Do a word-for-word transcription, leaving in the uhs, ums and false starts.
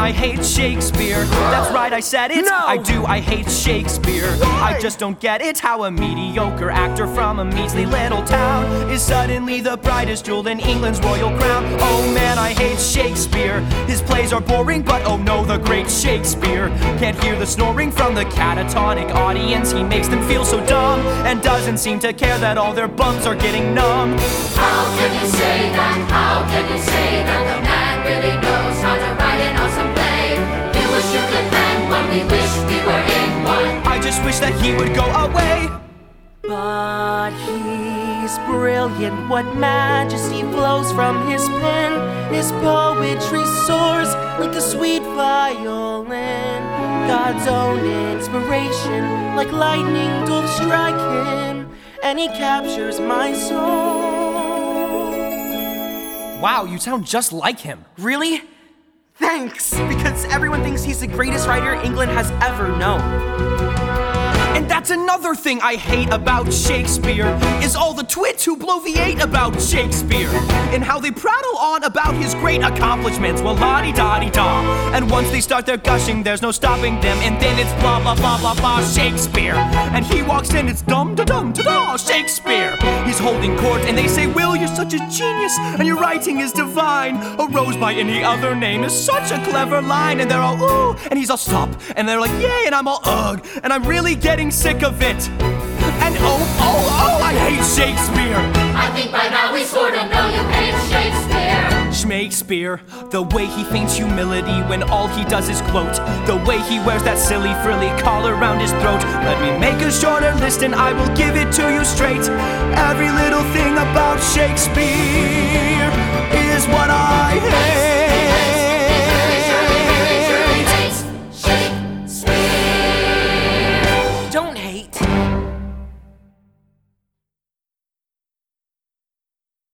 I hate Shakespeare. That's right, I said it. No. I do, I hate Shakespeare. Why? I just don't get it how a mediocre actor from a measly little town is suddenly the brightest jewel in England's royal crown. Oh man, I hate Shakespeare. His plays are boring, but oh no, the great Shakespeare can't hear the snoring from the catatonic audience. He makes them feel so dumb and doesn't seem to care that all their bums are getting numb. How can you say that? How can you say that the man really knows how to write an awesome play? You wish you could plan one, we wish we were in one. I just wish that he would go away. But he's brilliant, what majesty flows from his pen. His poetry soars like a sweet violin. God's own inspiration, like lightning doth strike him, and he captures my soul. Wow, you sound just like him. Really? Thanks, because everyone thinks he's the greatest writer England has ever known. And that's another thing I hate about Shakespeare, is all the twits who bloviate about Shakespeare, and how they prattle on about his great accomplishments. Well, la-di-da-di-da. And once they start their gushing, there's no stopping them, and then it's blah blah blah blah blah Shakespeare. And he walks in, it's dum da dum da da Shakespeare. He's holding court, and they say, Will, you're such a genius, and your writing is divine. A rose by any other name is such a clever line. And they're all ooh, and he's all stop, and they're like yay, and I'm all ugh, and I'm really getting sick of it. And oh, oh, oh, I hate Shakespeare. I think by now we sort of know you hate Shakespeare. Shakespeare, the way he feigns humility when all he does is gloat, the way he wears that silly frilly collar around his throat. Let me make a shorter list and I will give it to you straight. Every little thing about Shakespeare is what I hate.